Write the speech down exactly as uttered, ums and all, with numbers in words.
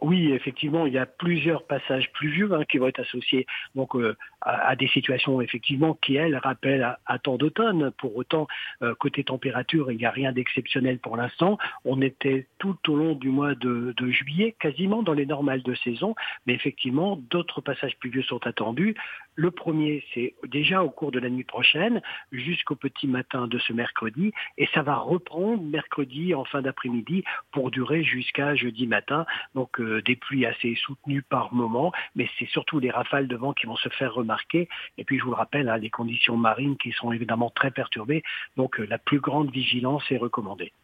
Oui, effectivement, il y a plusieurs passages pluvieux hein, qui vont être associés donc euh, à, à des situations effectivement qui elles rappellent à, à temps d'automne. Pour autant, euh, côté température, il n'y a rien d'exceptionnel pour l'instant. On était tout au long du mois de, de juillet, quasiment dans les normales de saison, mais effectivement, d'autres passages pluvieux sont attendus. Le premier, c'est déjà au cours de la nuit prochaine, jusqu'au petit matin de ce mercredi, et ça va reprendre mercredi en fin d'après-midi pour durer jusqu'à jeudi matin. Donc euh, des pluies assez soutenues par moment, mais c'est surtout les rafales de vent qui vont se faire remarquer. Et puis je vous le rappelle, hein, les conditions marines qui sont évidemment très perturbées, donc euh, la plus grande vigilance est recommandée.